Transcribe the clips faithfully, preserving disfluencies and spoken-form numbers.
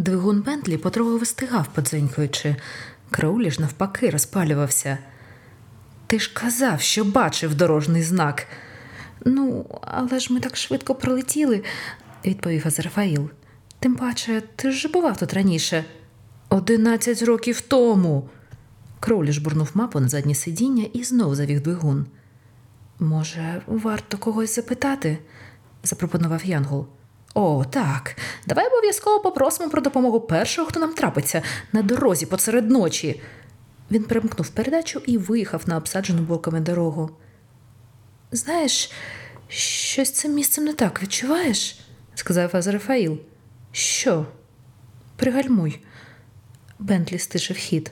Двигун Бентлі потроху вистигав, подзенькуючи. Кроулі ж навпаки розпалювався. «Ти ж казав, що бачив дорожній знак!» «Ну, але ж ми так швидко пролетіли», – відповів Азрафаїл. «Тим паче, ти ж бував тут раніше». «Одинадцять років тому!» Кроулі жбурнув мапу на заднє сидіння і знов завів двигун. «Може, варто когось запитати?» – запропонував Янгол. «О, так. Давай обов'язково попросимо про допомогу першого, хто нам трапиться на дорозі посеред ночі». Він перемкнув передачу і виїхав на обсаджену блоками дорогу. «Знаєш, щось цим місцем не так, відчуваєш?» – сказав Азрафаїл. «Що?» «Пригальмуй». Бентлі стишив хід.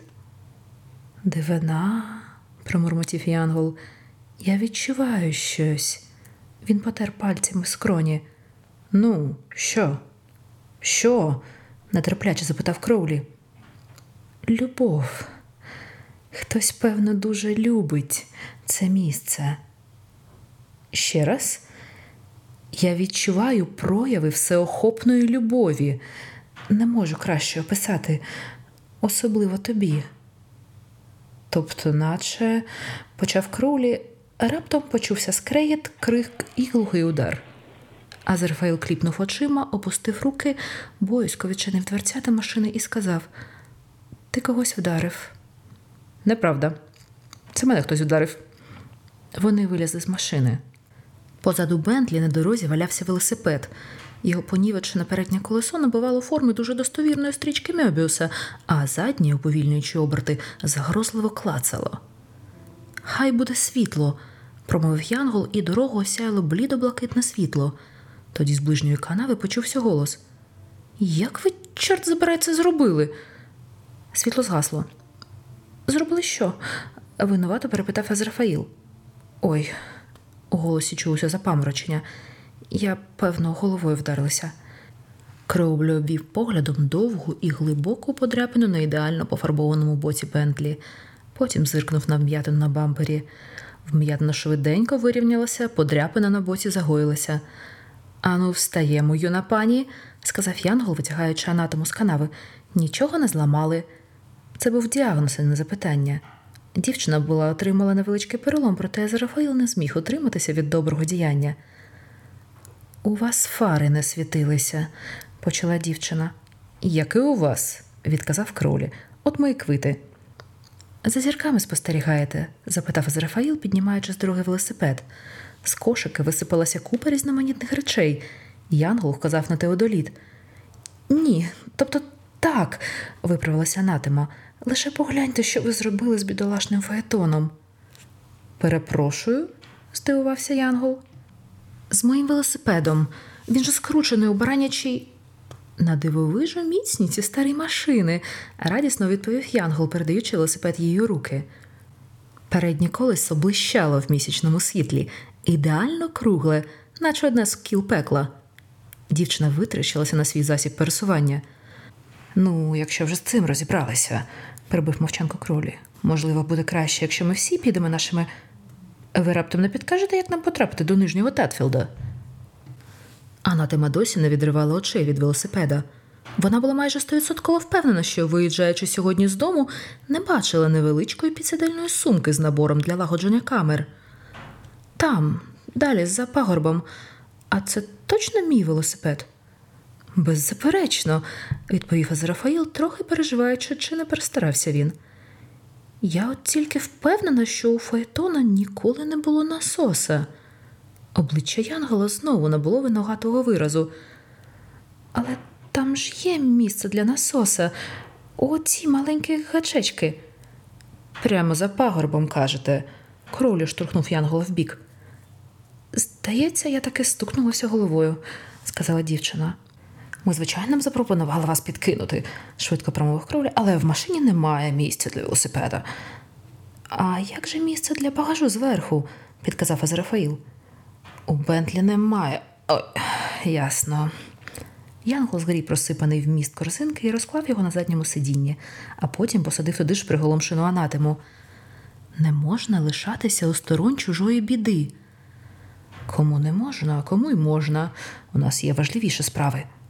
«Дивина», – промурмотів Янгол. «Я відчуваю щось». Він потер пальцями скроні. «Ну, що?» «Що?» – нетерпляче запитав Кроулі. «Любов. Хтось, певно, дуже любить це місце». «Ще раз?» «Я відчуваю прояви всеохопної любові. Не можу краще описати, особливо тобі». «Тобто, наче...» – почав Кроулі, а раптом почувся скрегіт, крик і глухий удар. Азрафаїл кліпнув очима, опустив руки, боязко відчинив дверцята машини і сказав: «Ти когось вдарив». «Неправда. Це мене хтось вдарив». Вони вилізли з машини. Позаду Бентлі на дорозі валявся велосипед. Його понівечене переднє колесо набивало форми дуже достовірної стрічки Мьобіуса, а заднє, уповільнюючи оберти, загрозливо клацало. «Хай буде світло», – промовив Янгол, і дорогу осяяло блідо-блакитне світло. Тоді з ближньої канави почувся голос. «Як ви, чорт забирай, це зробили?» Світло згасло. «Зробили що?» – винувато перепитав Азрафаїл. «Ой», – у голосі чулося запаморочення. «Я, певно, головою вдарилася». Кроулі обвів поглядом довгу і глибоку подряпину на ідеально пофарбованому боці Бентлі. Потім зиркнув на вм'ятину на бампері. Вм'ятина швиденько вирівнялася, подряпина на боці загоїлася. «Ану, встаємо, юна пані», – сказав Янгол, витягаючи анатому з канави. «Нічого не зламали». Це був діагноз, а не запитання. Дівчина була отримала невеличкий перелом, проте Азрафаїл не зміг утриматися від доброго діяння. «У вас фари не світилися», – почала дівчина. «Як і у вас», – відказав Кроулі. «От мої квити». «За зірками спостерігаєте?» – запитав Азрафаїл, піднімаючи з дороги велосипед. З кошики висипалася купа різноманітних речей. Янгол вказав на теодоліт. «Ні, тобто так», – виправилася Анатема. «Лише погляньте, що ви зробили з бідолашним фаетоном». «Перепрошую?» – здивувався Янгол. «З моїм велосипедом. Він же скручений у баранячій...» «На дивовижу міцні ці старі машини», – радісно відповів Янгол, передаючи велосипед їй у руки. Переднє колесо блищало в місячному світлі, ідеально кругле, наче одне з кіл пекла. Дівчина витріщилася на свій засіб пересування. «Ну, якщо вже з цим розібралися», – перебив мовчанку Кроулі. «Можливо, буде краще, якщо ми всі підемо нашими...» «Ви раптом не підкажете, як нам потрапити до Нижнього Татфілда?» Анатема досі не відривала очей від велосипеда. Вона була майже стовідсотково впевнена, що, виїжджаючи сьогодні з дому, не бачила невеличкої підсидельної сумки з набором для лагодження камер. «Там, далі, за пагорбом. А це точно мій велосипед?» «Беззаперечно», – відповів Азрафаїл, трохи переживаючи, чи не перестарався він. «Я от тільки впевнена, що у фаетона ніколи не було насоса». Обличчя Янгола знову набуло винуватого виразу. «Але там ж є місце для насоса. Оці маленькі гачечки». «Прямо за пагорбом, кажете?» – Кроулі штурхнув Янгола вбік. «Здається, я таки стукнулася головою», – сказала дівчина. «Ми, звичайно, б запропонували вас підкинути», – швидко промовив Кроулі, «але в машині немає місця для велосипеда». «А як же місце для багажу зверху?» – підказав Азрафаїл. «У Бентлі немає. Ой, ясно». Янгол згріб розсипаний вміст корзинки і розклав його на задньому сидінні, а потім посадив туди ж приголомшену Анатему. «Не можна лишатися осторонь чужої біди». «Кому не можна, а кому й можна. У нас є важливіші справи».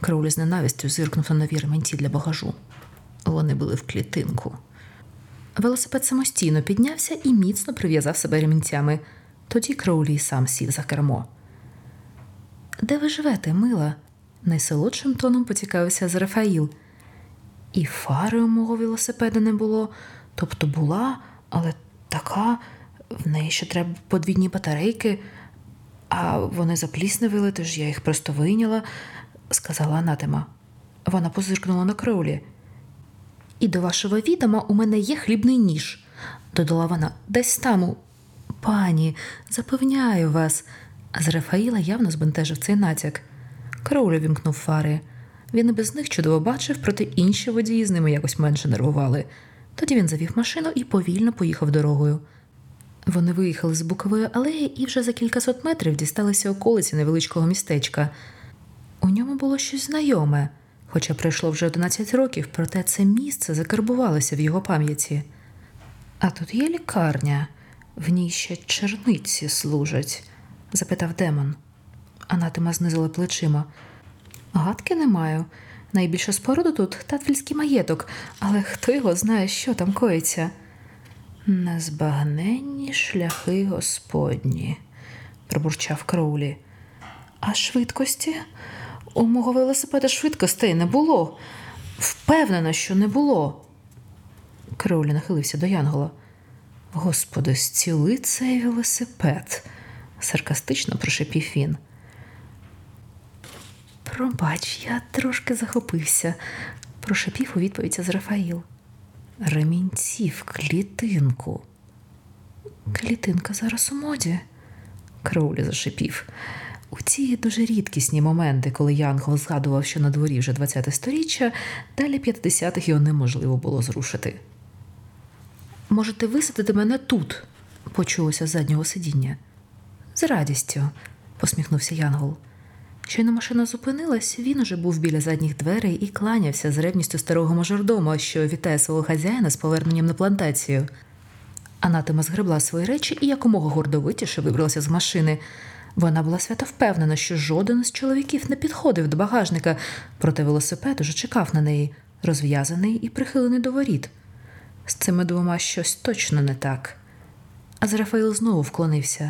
Кроулі з ненавистю зиркнув на нові ремінці для багажу. Вони були в клітинку. Велосипед самостійно піднявся і міцно прив'язав себе ремінцями. Тоді Кроулі сам сів за кермо. «Де ви живете, мила?» – найсолодшим тоном поцікавився Азрафаїл. І фари у мого велосипеда не було. Тобто була, але така, в неї ще треба подвійні батарейки, а вони заплісневіли, тож я їх просто вийняла, – сказала Анатема. Вона позиркнула на Кроулі. «І до вашого відома у мене є хлібний ніж», – додала вона. «Десь там у...» «Пані, запевняю вас», – Азрафаїла явно збентежив цей натяк. Кроулі вімкнув фари. Він і без них чудово бачив, проте інші водії з ними якось менше нервували. Тоді він завів машину і повільно поїхав дорогою. Вони виїхали з Букової алеї і вже за кількасот метрів дісталися околиці невеличкого містечка. У ньому було щось знайоме, хоча пройшло вже одинадцять років, проте це місце закарбувалося в його пам'яті. «А тут є лікарня, в ній ще черниці служать», – запитав демон. Анатема знизила плечима. «Гадки не маю. Найбільша споруда тут – татвільський маєток, але хто його знає, що там коїться?» «Незбагненні шляхи Господні», – пробурчав Кроулі. «А швидкості? У мого велосипеда швидкостей не було. Впевнена, що не було». Кроулі нахилився до Янгола. «Господи, зціли цей велосипед», – саркастично прошепів він. «Пробач, я трошки захопився», – прошепів у відповідь Азрафаїл. «Ремінці в клітинку». «Клітинка зараз у моді», – Кроулі зашипів. У ці дуже рідкісні моменти, коли Янгол згадував, що на дворі вже двадцяте сторіччя, далі п'ятдесятих його неможливо було зрушити. «Можете висадити мене тут», – почулося з заднього сидіння. «З радістю», – посміхнувся Янгол. Щойно машина зупинилась, він уже був біля задніх дверей і кланявся з ревністю старого мажордома, що вітає свого хазяїна з поверненням на плантацію. Анатема згребла свої речі і якомога гордовитіше вибралася з машини. Вона була свято впевнена, що жоден з чоловіків не підходив до багажника, проте велосипед уже чекав на неї, розв'язаний і прихилений до воріт. З цими двома щось точно не так. Азрафаїл знову вклонився.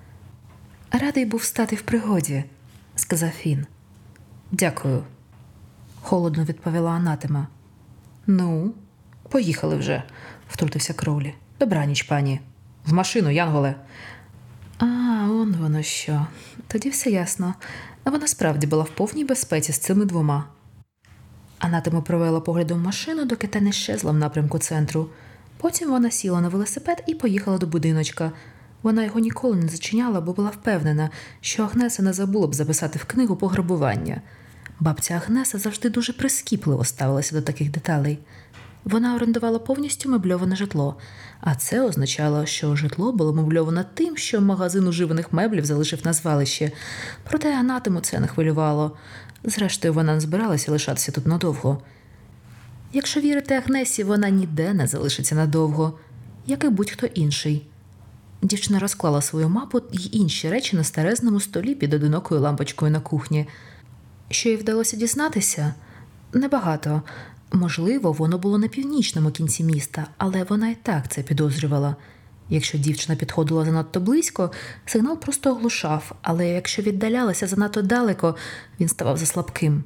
«Радий був стати в пригоді», – сказав він. «Дякую», – холодно відповіла Анатема. «Ну, поїхали вже», – втрутився Кроулі. «Добраніч, пані. В машину, Янголе». «А, он воно що. Тоді все ясно. А вона справді була в повній безпеці з цими двома». Анатема провела поглядом машину, доки та не щезла в напрямку центру. Потім вона сіла на велосипед і поїхала до будиночка. Вона його ніколи не зачиняла, бо була впевнена, що Агнеса не забула б записати в книгу пограбування. Бабця Агнеса завжди дуже прискіпливо ставилася до таких деталей. Вона орендувала повністю мебльоване житло, а це означало, що житло було мебльоване тим, що магазин уживаних меблів залишив на звалищі. Проте Анатему це не хвилювало. Зрештою, вона не збиралася лишатися тут надовго. Якщо вірити Агнесі, вона ніде не залишиться надовго, як і будь-хто інший. Дівчина розклала свою мапу й інші речі на старезному столі під одинокою лампочкою на кухні. Що їй вдалося дізнатися? Небагато. Можливо, воно було на північному кінці міста, але вона і так це підозрювала. Якщо дівчина підходила занадто близько, сигнал просто оглушав, але якщо віддалялася занадто далеко, він ставав заслабким.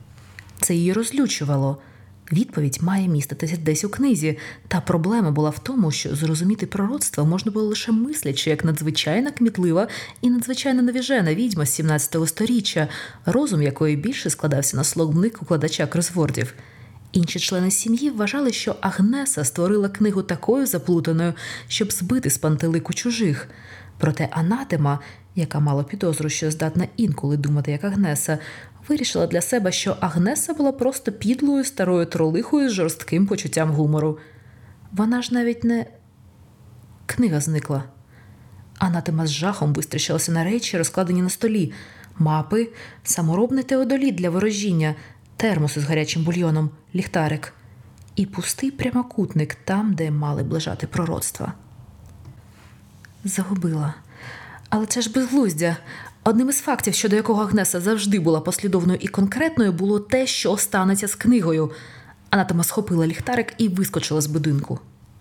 Це її розлючувало. Відповідь має міститися десь у книзі, та проблема була в тому, що зрозуміти пророцтво можна було лише мислячи, як надзвичайно кмітлива і надзвичайно навіжена відьма з сімнадцятого сторіччя, розум якої більше складався на словник укладача кросвордів. Інші члени сім'ї вважали, що Агнеса створила книгу такою заплутаною, щоб збити з пантелику чужих. Проте Анатема, яка мала підозру, що здатна інколи думати як Агнеса, вирішила для себе, що Агнеса була просто підлою старою тролихою з жорстким почуттям гумору. Вона ж навіть не... Книга зникла. Анатема з жахом вистрічилася на речі, розкладені на столі. Мапи, саморобний теодоліт для ворожіння, термос із гарячим бульйоном, ліхтарик. І пустий прямокутник там, де мали б лежати пророцтва. Загубила. Але це ж безглуздя. Одним із фактів, щодо якого Агнеса завжди була послідовною і конкретною, було те, що станеться з книгою. Анатома схопила ліхтарик і вискочила з будинку.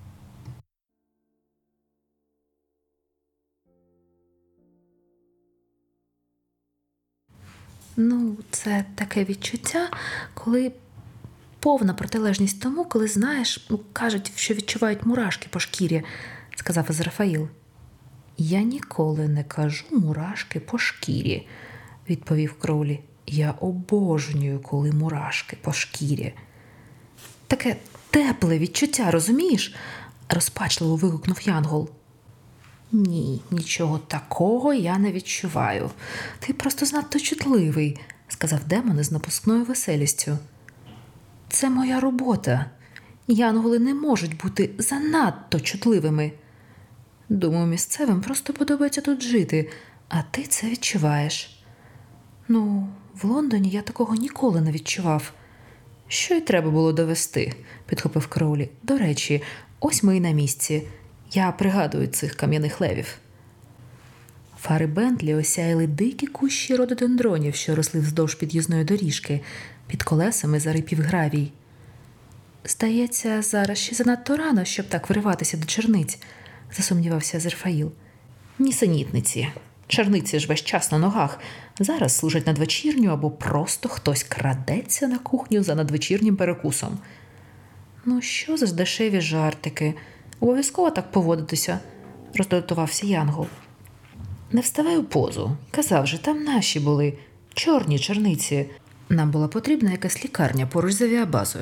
Ну, це таке відчуття, коли повна протилежність тому, коли знаєш, ну, кажуть, що відчувають мурашки по шкірі, сказав Азрафаїл. Я ніколи не кажу мурашки по шкірі, відповів Кроулі. Я обожнюю, коли мурашки по шкірі. Таке тепле відчуття, розумієш? Розпачливо вигукнув Янгол. Ні, нічого такого я не відчуваю. Ти просто занадто чутливий, сказав демон із напускною веселістю. Це моя робота. Янголи не можуть бути занадто чутливими. Думаю, місцевим просто подобається тут жити, а ти це відчуваєш. Ну, в Лондоні я такого ніколи не відчував. Що й треба було довести, підхопив Кроулі. До речі, ось ми і на місці. Я пригадую цих кам'яних левів. Фари Бентлі осяяли дикі кущі рододендронів, що росли вздовж під'їзної доріжки. Під колесами зарипів гравій. Здається, зараз ще занадто рано, щоб так вириватися до черниць, засумнівався Азрафаїл. Нісенітниці. Черниці ж весь час на ногах. Зараз служать надвечірню або просто хтось крадеться на кухню за надвечірнім перекусом. Ну що за здешеві жартики? Обов'язково так поводитися, роздратувався Янгол. Не вставай у позу. Казав же, там наші були. Чорні черниці. Нам була потрібна якась лікарня поруч з авіабазою.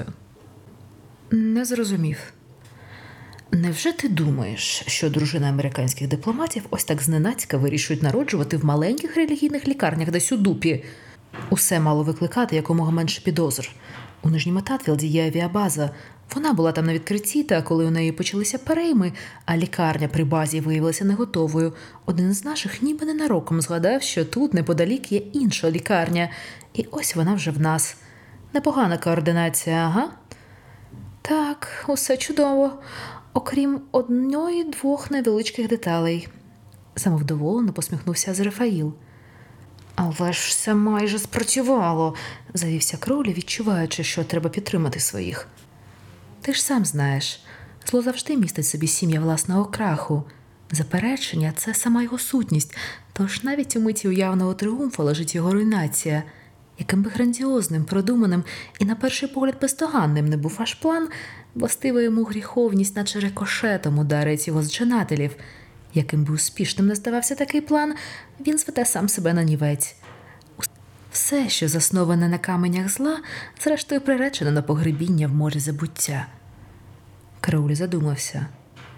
Не зрозумів. Невже ти думаєш, що дружини американських дипломатів ось так зненацька вирішують народжувати в маленьких релігійних лікарнях десь у дупі? Усе мало викликати якомога менше підозр. У Нижньому Татфілді є авіабаза. Вона була там на відкритті, та коли у неї почалися перейми, а лікарня при базі виявилася не готовою, один з наших ніби ненароком згадав, що тут неподалік є інша лікарня. І ось вона вже в нас. Непогана координація, ага? Так, усе чудово. Окрім одної-двох невеличких деталей. Самовдоволено посміхнувся Азрафаїл. Але ж все майже спрацювало, завівся Кроулі, відчуваючи, що треба підтримати своїх. Ти ж сам знаєш, зло завжди містить собі сім'я власного краху. Заперечення – це сама його сутність, тож навіть у миті уявного тріумфу лежить його руйнація. Яким би грандіозним, продуманим і на перший погляд бездоганним не був ваш план, властива йому гріховність наче рикошетом ударить його зчинателів. Яким би успішним не здавався такий план, він зведе сам себе на нівець. Все, що засноване на каменях зла, зрештою приречено на погребіння в морі забуття. Кроулі задумався.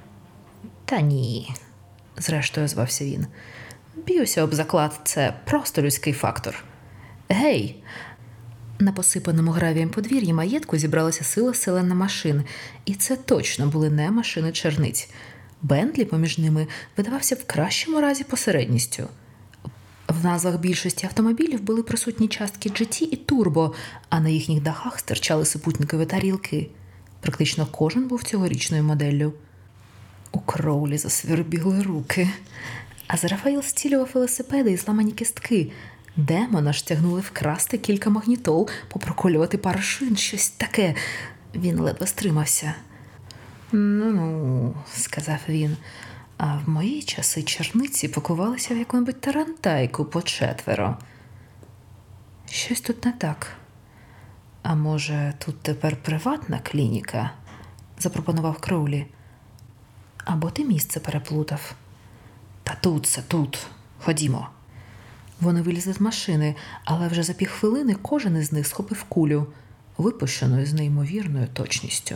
Та ні, зрештою озвався він. Б'юся об заклад, це просто людський фактор. Гей! На посипаному гравієм подвір'ї маєтку зібралася сила селена машин, і це точно були не машини черниць. Бентлі поміж ними видавався в кращому разі посередністю. В назвах більшості автомобілів були присутні частки джі ті і турбо, а на їхніх дахах стирчали супутникові тарілки. Практично кожен був цьогорічною моделлю. У Кроулі засвірбіли руки. Азрафаїл стілював велосипеди і зламані кістки. Демона ж тягнули вкрасти кілька магнітол, попроколювати пару шин, щось таке. Він ледве стримався. «Ну-ну», – сказав він, – «а в мої часи черниці пакувалися в яку-небудь тарантайку по четверо». Щось тут не так. А може, тут тепер приватна клініка? Запропонував Кроулі. Або ти місце переплутав. Та тут це тут. Ходімо. Вони вилізли з машини, але вже за півхвилини кожен із них схопив кулю, випущену з неймовірною точністю.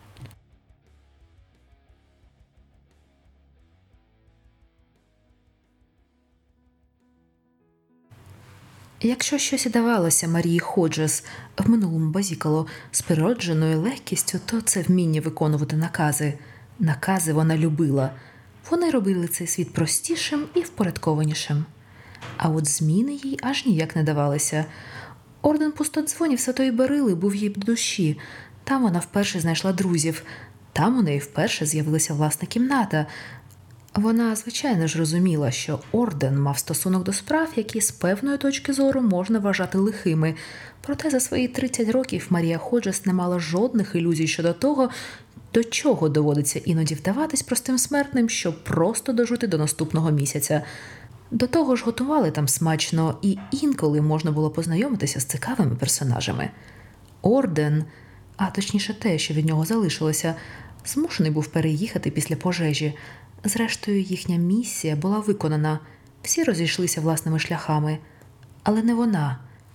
Якщо щось і давалося Марії Ходжес в минулому базікало з природженою легкістю, то це вміння виконувати накази. Накази вона любила. Вони робили цей світ простішим і впорядкованішим. А от зміни їй аж ніяк не давалися. Орден пустодзвонів Святої Берили був їй до душі. Там вона вперше знайшла друзів. Там у неї вперше з'явилася власна кімната. Вона, звичайно ж, розуміла, що орден мав стосунок до справ, які з певної точки зору можна вважати лихими. Проте за свої тридцять років Марія Ходжес не мала жодних ілюзій щодо того, до чого доводиться іноді вдаватись простим смертним, щоб просто дожити до наступного місяця. До того ж готували там смачно, і інколи можна було познайомитися з цікавими персонажами. Орден, а точніше те, що від нього залишилося, змушений був переїхати після пожежі. Зрештою, їхня місія була виконана. Всі розійшлися власними шляхами. Але не вона.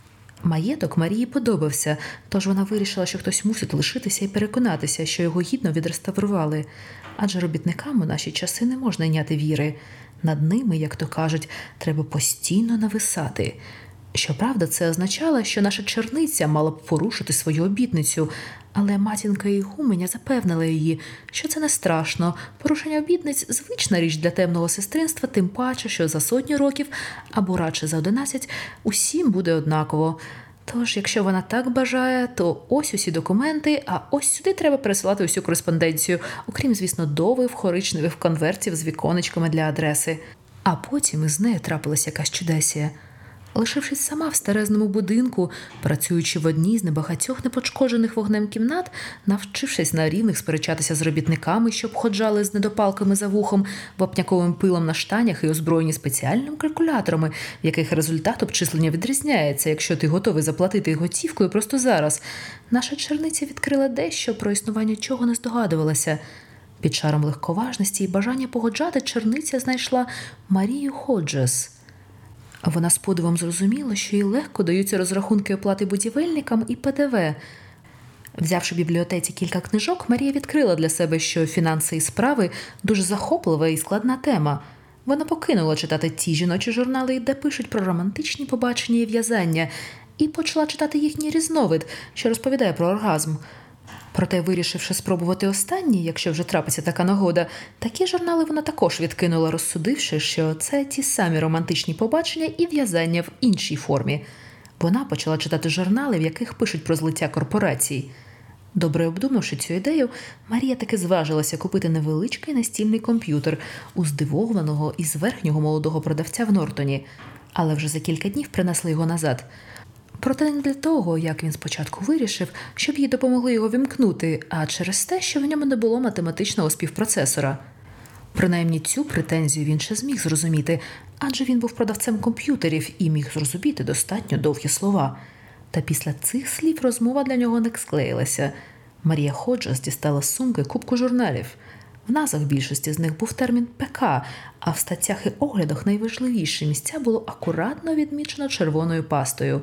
Маєток Марії подобався, тож вона вирішила, що хтось мусить лишитися і переконатися, що його гідно відреставрували. Адже робітникам у наші часи не можна йняти віри. Над ними, як то кажуть, треба постійно нависати. Щоправда, це означало, що наша черниця мала б порушити свою обітницю, але матінка Ігуменя запевнила її, що це не страшно. Порушення обітниць – звична річ для темного сестринства, тим паче, що за сотню років, або радше за одинадцять, усім буде однаково. Тож, якщо вона так бажає, то ось усі документи, а ось сюди треба пересилати усю кореспонденцію, окрім, звісно, довгих коричневих конвертів з віконечками для адреси. А потім із нею трапилася якась чудесія. Лишившись сама в старезному будинку, працюючи в одній з небагатьох непошкоджених вогнем кімнат, навчившись на рівних сперечатися з робітниками, що обходжали з недопалками за вухом, вапняковим пилом на штанях і озброєні спеціальними калькуляторами, в яких результат обчислення відрізняється, якщо ти готовий заплатити готівкою просто зараз, наша черниця відкрила дещо, про існування чого не здогадувалася. Під шаром легковажності і бажання погоджати черниця знайшла Марію Ходжес. Вона з подивом зрозуміла, що їй легко даються розрахунки оплати будівельникам і Пе Де Ве. Взявши в бібліотеці кілька книжок, Марія відкрила для себе, що фінанси і справи – дуже захоплива і складна тема. Вона покинула читати ті жіночі журнали, де пишуть про романтичні побачення і в'язання, і почала читати їхній різновид, що розповідає про оргазм. Проте, вирішивши спробувати останній, якщо вже трапиться така нагода, такі журнали вона також відкинула, розсудивши, що це ті самі романтичні побачення і в'язання в іншій формі. Вона почала читати журнали, в яких пишуть про злиття корпорацій. Добре обдумавши цю ідею, Марія таки зважилася купити невеличкий настільний комп'ютер у здивованого і зверхнього молодого продавця в Нортоні, але вже за кілька днів принесли його назад. Проте не для того, як він спочатку вирішив, щоб їй допомогли його вімкнути, а через те, що в ньому не було математичного співпроцесора. Принаймні цю претензію він ще зміг зрозуміти, адже він був продавцем комп'ютерів і міг зрозуміти достатньо довгі слова. Та після цих слів розмова для нього не склеїлася. Марія Ходжес дістала з сумки купку журналів. В назвах більшості з них був термін Пе Ка, а в статтях і оглядах найважливіші місця було акуратно відмічено червоною пастою.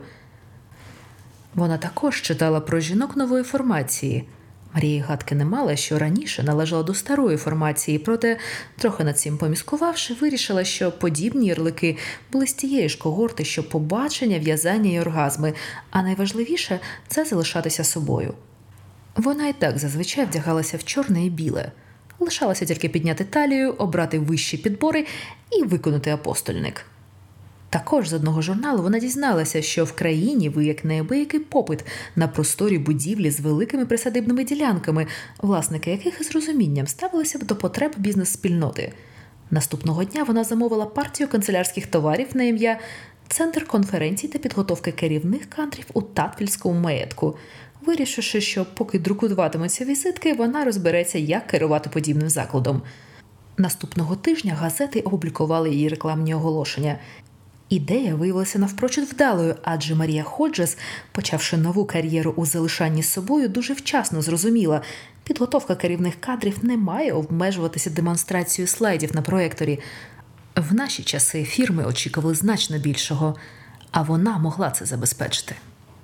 Вона також читала про жінок нової формації. Марія гадки не мала, що раніше належала до старої формації, проте, трохи над цим поміскувавши, вирішила, що подібні ярлики були з тієї ж когорти, що побачення, в'язання і оргазми, а найважливіше – це залишатися собою. Вона і так зазвичай вдягалася в чорне і біле. Лишалося тільки підняти талію, обрати вищі підбори і виконати апостольник. Також з одного журналу вона дізналася, що в країні виник неабиякий попит на просторі будівлі з великими присадибними ділянками, власники яких із розумінням ставилися б до потреб бізнес-спільноти. Наступного дня вона замовила партію канцелярських товарів на ім'я «Центр конференцій та підготовки керівних кадрів у Татфільському маєтку», вирішивши, що поки друкуватимуться візитки, вона розбереться, як керувати подібним закладом. Наступного тижня газети опублікували її рекламні оголошення. Ідея виявилася навпрочуд вдалою, адже Марія Ходжес, почавши нову кар'єру у залишанні собою, дуже вчасно зрозуміла – підготовка керівних кадрів не має обмежуватися демонстрацією слайдів на проекторі. В наші часи фірми очікували значно більшого, а вона могла це забезпечити.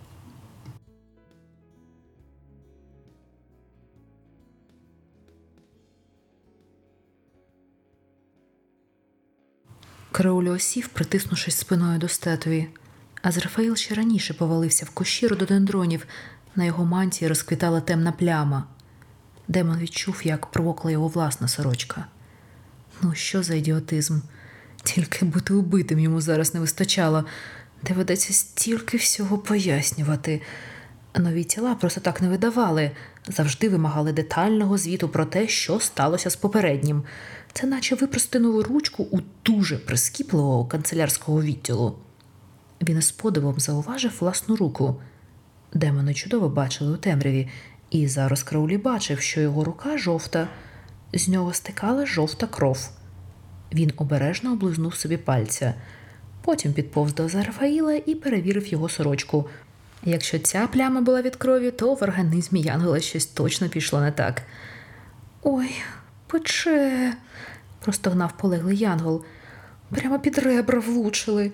Крауліо сів, притиснувшись спиною до статуї. Азрафаїл ще раніше повалився в кущі рододендронів. На його мантії розквітала темна пляма. Демон відчув, як промокла його власна сорочка. Ну, що за ідіотизм? Тільки бути убитим йому зараз не вистачало. Доведеться стільки всього пояснювати. Нові тіла просто так не видавали. Завжди вимагали детального звіту про те, що сталося з попереднім. Це наче випростену ручку у дуже прискіпливого канцелярського відділу. Він із подивом зауважив власну руку. Демони чудово бачили у темряві, і зараз Кроулі бачив, що його рука жовта. З нього стикала жовта кров. Він обережно облизнув собі пальця. Потім підповз до Азарафаїла і перевірив його сорочку. Якщо ця пляма була від крові, то в організмі Янгола щось точно пішло не так. «Ой, пече!» – простогнав полеглий Янгол. «Прямо під ребра влучили».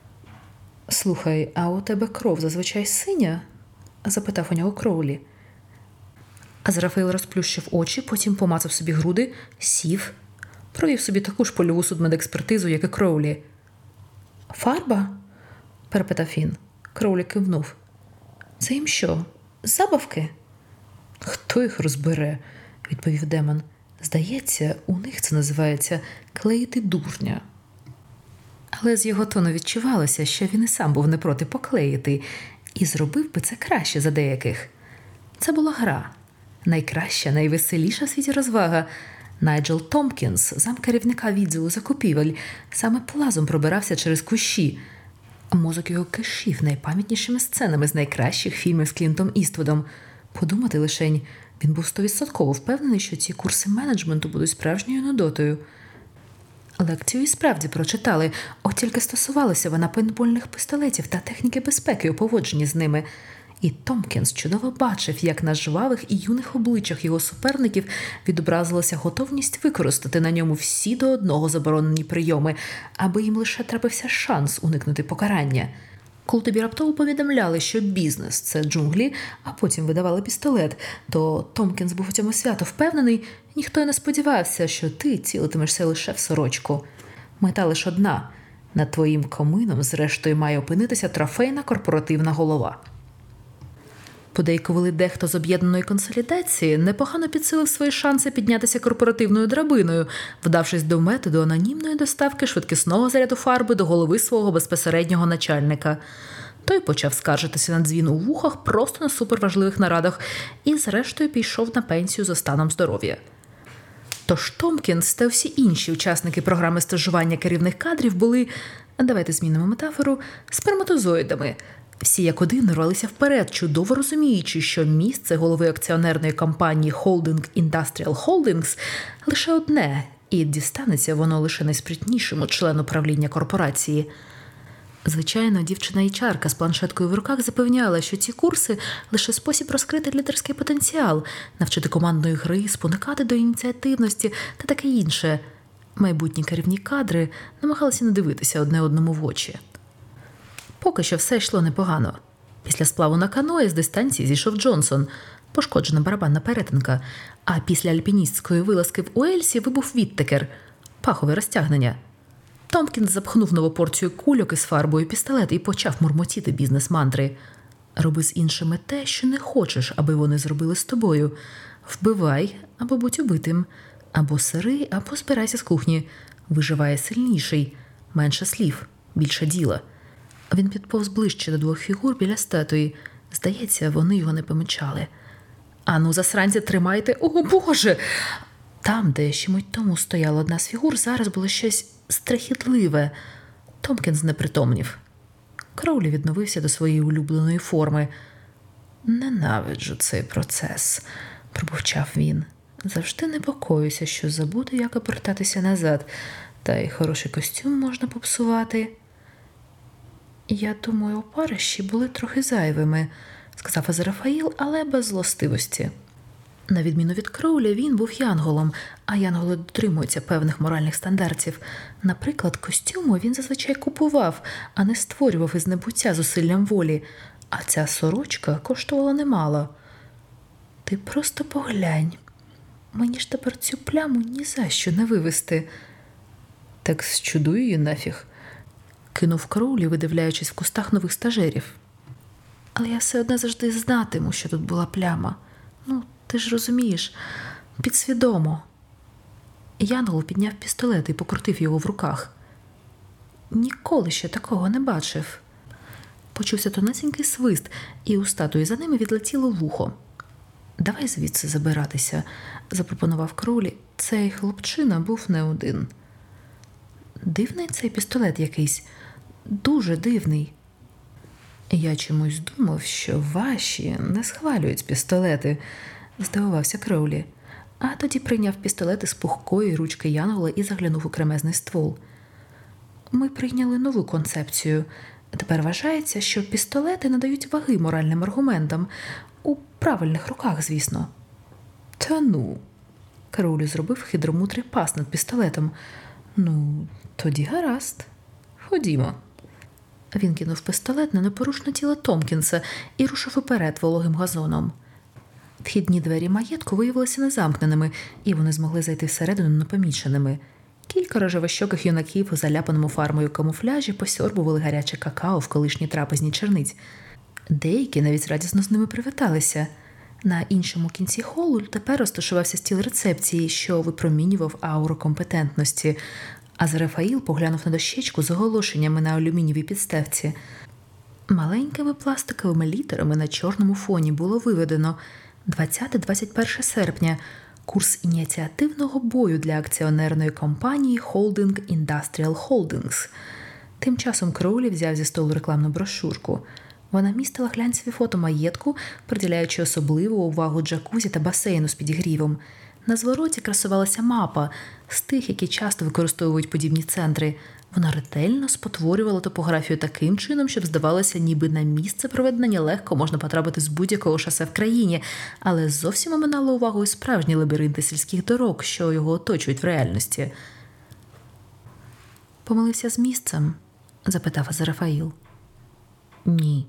«Слухай, а у тебе кров зазвичай синя?» – запитав у нього Кроулі. Азарафаїл розплющив очі, потім помацав собі груди, сів, провів собі таку ж польову судмедекспертизу, як і Кроулі. «Фарба?» – перепитав він. Кроулі кивнув. «Це їм що, забавки?» «Хто їх розбере?» – відповів демон. «Здається, у них це називається клеїти дурня». Але з його тону відчувалося, що він і сам був не проти поклеїти, і зробив би це краще за деяких. Це була гра. Найкраща, найвеселіша в світі розвага. Найджел Томпкінс, замкерівника відділу закупівель, саме плазом пробирався через кущі. Мозок його кишів найпам'ятнішими сценами з найкращих фільмів з Клінтом Іствудом. Подумати лишень, він був стовідсотково впевнений, що ці курси менеджменту будуть справжньою нудотою. Лекцію і справді прочитали, от тільки стосувалася вона пейнтбольних пістолетів та техніки безпеки у поводженні з ними. І Томпкінс чудово бачив, як на жвавих і юних обличчях його суперників відобразилася готовність використати на ньому всі до одного заборонені прийоми, аби їм лише трапився шанс уникнути покарання. Коли тобі раптово повідомляли, що бізнес – це джунглі, а потім видавали пістолет, то Томпкінс був у цьому свято впевнений, ніхто й не сподівався, що ти цілитимешся лише в сорочку. Мета лише одна – над твоїм комином зрештою має опинитися трофейна корпоративна голова. Подейкували, дехто з об'єднаної консолідації непогано підсилив свої шанси піднятися корпоративною драбиною, вдавшись до методу анонімної доставки швидкісного заряду фарби до голови свого безпосереднього начальника. Той почав скаржитися на дзвін у вухах просто на суперважливих нарадах і зрештою пішов на пенсію за станом здоров'я. Тож Томпкінс та всі інші учасники програми стажування керівних кадрів були, давайте змінимо метафору, сперматозоїдами. Всі як один рвалися вперед, чудово розуміючи, що місце голови акціонерної компанії Holding Industrial Holdings лише одне, і дістанеться воно лише найспритнішому члену правління корпорації. Звичайно, дівчина-ейчарка з планшеткою в руках запевняла, що ці курси – лише спосіб розкрити лідерський потенціал, навчити командної гри, спонукати до ініціативності та таке інше. Майбутні керівні кадри намагалися не дивитися одне одному в очі. Поки що все йшло непогано. Після сплаву на каное з дистанції зійшов Джонсон, пошкоджена барабанна перетинка, а після альпіністської вилазки в Уельсі вибув Віттекер – пахове розтягнення. Томпкінс запхнув нову порцію кульок із фарбою пістолет і почав мурмотіти бізнес-мантри. Роби з іншими те, що не хочеш, аби вони зробили з тобою. Вбивай або будь убитим. Або сири, або збирайся з кухні. Виживає сильніший. Менше слів, більше діла. Він підповз ближче до двох фігур біля статуї. Здається, вони його не помічали. «Ану, засранці, тримайте! О, Боже!» Там, де ще мить тому стояла одна з фігур, зараз було щось страхітливе. Томпкінс знепритомнів. Кроулі відновився до своєї улюбленої форми. «Ненавиджу цей процес», – пробурчав він. «Завжди непокоюся, що забуду, як обертатися назад. Та й хороший костюм можна попсувати». «Я думаю, опарищі були трохи зайвими», – сказав Азарафаїл, але без злостивості. На відміну від Кроуля, він був янголом, а янголи дотримуються певних моральних стандартів. Наприклад, костюму він зазвичай купував, а не створював із небуття зусиллям волі. А ця сорочка коштувала немало. «Ти просто поглянь. Мені ж тепер цю пляму ні за що не вивести». «Так зчудуй її нафіг», – кинув Кроулі, видивляючись в кустах нових стажерів. «Але я все одно завжди знатиму, що тут була пляма. Ну, ти ж розумієш, підсвідомо». Янгол підняв пістолет і покрутив його в руках. Ніколи ще такого не бачив. Почувся тонесенький свист, і у статуї за ними відлетіло вухо. Давай звідси забиратися, запропонував Кроулі. Цей хлопчина був не один. Дивний цей пістолет якийсь. Дуже дивний. Я чомусь думав, що ваші не схвалюють пістолети, здивувався Кроулі. А тоді прийняв пістолет із пухкої ручки Янгола і заглянув у кремезний ствол. Ми прийняли нову концепцію. Тепер вважається, що пістолети надають ваги моральним аргументам. У правильних руках, звісно. Та ну. Кроулі зробив хитромудрий пас над пістолетом. Ну, тоді гаразд. Ходімо. Він кинув пістолет на непорушне тіло Томкінса і рушив уперед вологим газоном. Вхідні двері маєтку виявилися незамкненими, і вони змогли зайти всередину непоміченими. Кілька рожевощоких юнаків у заляпаному фармою камуфляжі посьорбували гаряче какао в колишній трапезні черниць. Деякі навіть радісно з ними привіталися. На іншому кінці холу тепер розташувався стіл рецепції, що випромінював ауру компетентності, а Зарафаїл поглянув на дощечку з оголошеннями на алюмінієвій підставці. Маленькими пластиковими літерами на чорному фоні було виведено двадцяте-двадцять перше серпня курс ініціативного бою для акціонерної компанії Holding Industrial Holdings. Тим часом Кроулі взяв зі столу рекламну брошурку. Вона містила глянцеві фото маєтку, приділяючи особливу увагу джакузі та басейну з підігрівом. На звороті красувалася мапа з тих, які часто використовують подібні центри. Вона ретельно спотворювала топографію таким чином, щоб здавалося, ніби на місце проведення легко можна потрапити з будь-якого шосе в країні, але зовсім оминала увагою справжні лабіринти сільських дорог, що його оточують в реальності. «Помилився з місцем?» – запитав Азарафаїл. «Ні».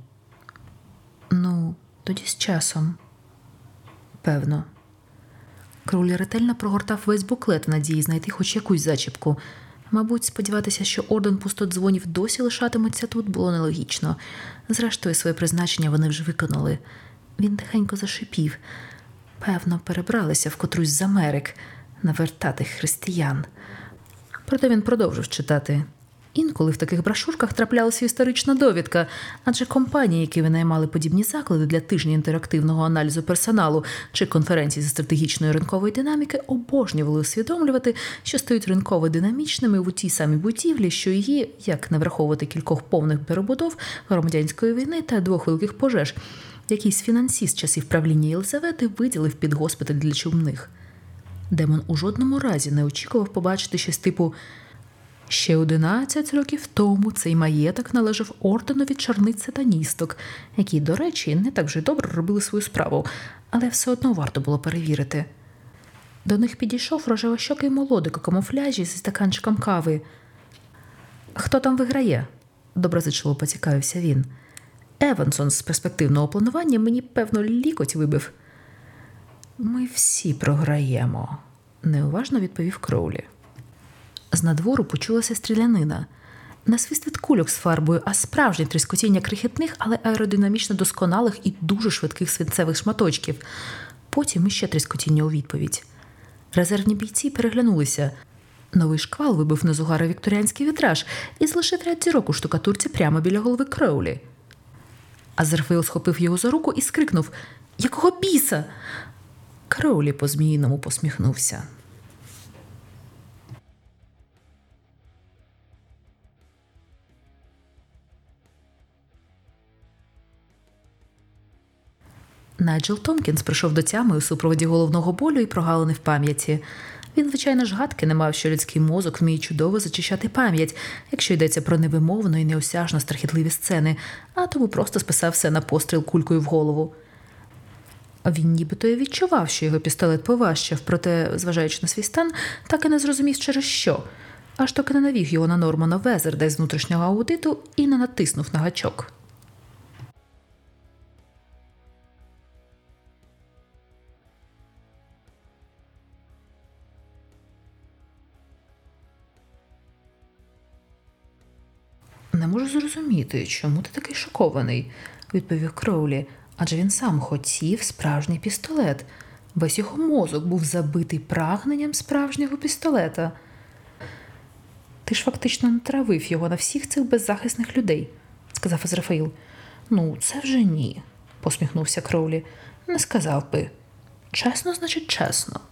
«Ну, тоді з часом». «Певно». Кроулі ретельно прогортав весь буклет в надії знайти хоч якусь зачіпку. Мабуть, сподіватися, що орден пустодзвонів досі лишатиметься тут, було нелогічно. Зрештою, своє призначення вони вже виконали. Він тихенько зашипів. Певно, перебралися в котрусь з Америк навертатих християн. Проте він продовжив читати. Інколи в таких брошурках траплялася історична довідка, адже компанії, які винаймали подібні заклади для тижня інтерактивного аналізу персоналу чи конференцій зі стратегічної ринкової динаміки, обожнювали усвідомлювати, що стають ринково динамічними в тій самій будівлі, що її, як не враховувати кількох повних перебудов, громадянської війни та двох великих пожеж, якийсь фінансіст часів правління Єлизавети виділив під госпіталь для чумних. Демон у жодному разі не очікував побачити щось типу «Ще одинадцять років тому цей маєток належав орденові чорниць-сатаністок, які, до речі, не так вже добре робили свою справу, але все одно варто було перевірити». До них підійшов рожевощокий молодик у камуфляжі зі стаканчиком кави. «Хто там виграє?» – доброзичливо поцікавився він. «Евансон з перспективного планування мені, певно, лікоть вибив». «Ми всі програємо», – неуважно відповів Кроулі. З надвору почулася стрілянина. Не свист від кульок з фарбою, а справжнє тріскотіння крихітних, але аеродинамічно досконалих і дуже швидких свинцевих шматочків. Потім іще тріскотіння у відповідь. Резервні бійці переглянулися. Новий шквал вибив на зугара вікторіанський вітраж і залишив ряд зірок у штукатурці прямо біля голови Кроулі. Азерфейл схопив його за руку і скрикнув: «Якого біса?» Кроулі по-зміїному посміхнувся. Найджел Томкінс прийшов до тями у супроводі головного болю і прогалини в пам'яті. Він, звичайно ж, гадки не мав, що людський мозок вміє чудово зачищати пам'ять, якщо йдеться про невимовно і неосяжно страхітливі сцени, а тому просто списав все на постріл кулькою в голову. Він нібито і відчував, що його пістолет поважчав, проте, зважаючи на свій стан, так і не зрозумів через що, аж доки не навів його на Нормана Везерда з внутрішнього аудиту і не натиснув на гачок. «Не можу зрозуміти, чому ти такий шокований», – відповів Кроулі, адже він сам хотів справжній пістолет. Весь його мозок був забитий прагненням справжнього пістолета. «Ти ж фактично натравив його на всіх цих беззахисних людей», – сказав Азрафаїл. «Ну, це вже ні», – посміхнувся Кроулі. «Не сказав би. Чесно, значить чесно.